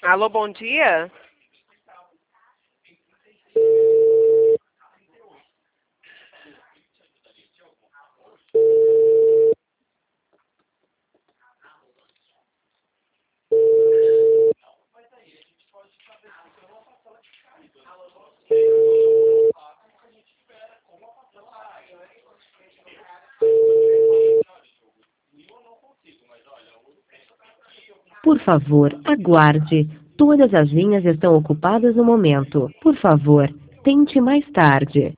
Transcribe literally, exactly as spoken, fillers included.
Alô, bom dia? Por favor, aguarde. Todas as linhas estão ocupadas no momento. Por favor, tente mais tarde.